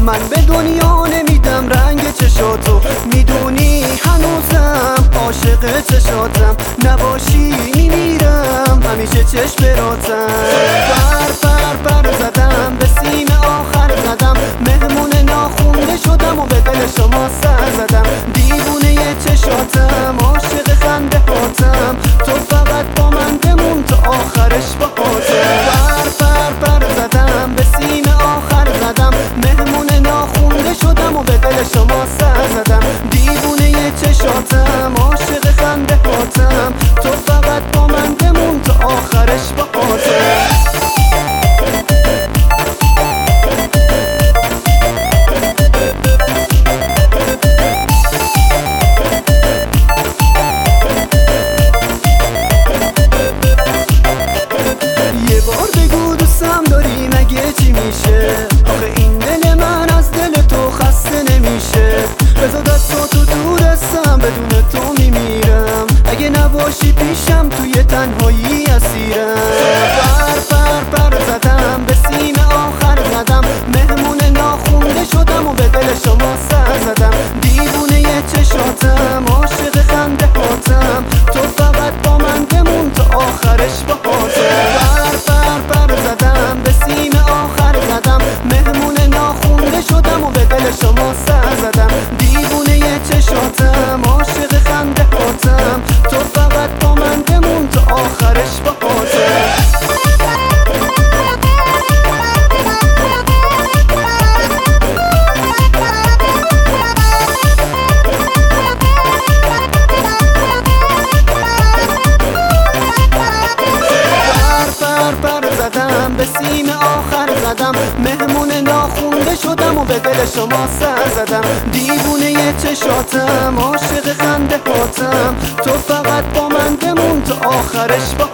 من به دنیا نمیدم رنگ چشاتو، میدونی هنوزم عاشق چشاتم، نباشی میمیرم همیشه چشم براتم. پر زدم به سیم آخر زدم، مهمون ناخونده شدم و به دل شما سر زدم. دیوونه چشاتم، عاشق خنده هاتم، تو فقط با من بمون تا آخرش با هاتم. پر زدم به سیم آخر زدم، مهمون ناخونده شدم و به دل شما سر زدم. دیوونه چشاتم، عاشق خنده هاتم، تو فقط با من بمون تا آخرش با هاتم. چی میشه؟ آخه این دل من از دل تو خسته نمیشه. بذار دستو تو دستم، بدون تو میمیرم. اگه نباشی پیشم توی تنهایی اسیرم. پر زدم به سیم آخر زدم، مهمون ناخونده شدم و به دل شما سر زدم. دیوونه چشاتم، عاشق خنده هاتم، تو فقط با من بمون تا آخرش با هاتم. پر زدم به سیم آخر زدم، مهمون ناخونده شدم و به دل شما سر زدم. دیوونه چشاتم، عاشق خنده هاتم، تو فقط با من بمون تا آخرش با هاتم. به سیم آخر زدم، مهمون ناخونده شدم و به دل شما سر زدم. دیوونه چشاتم، عاشق خنده هاتم، تو فقط با من بمون تا آخرش با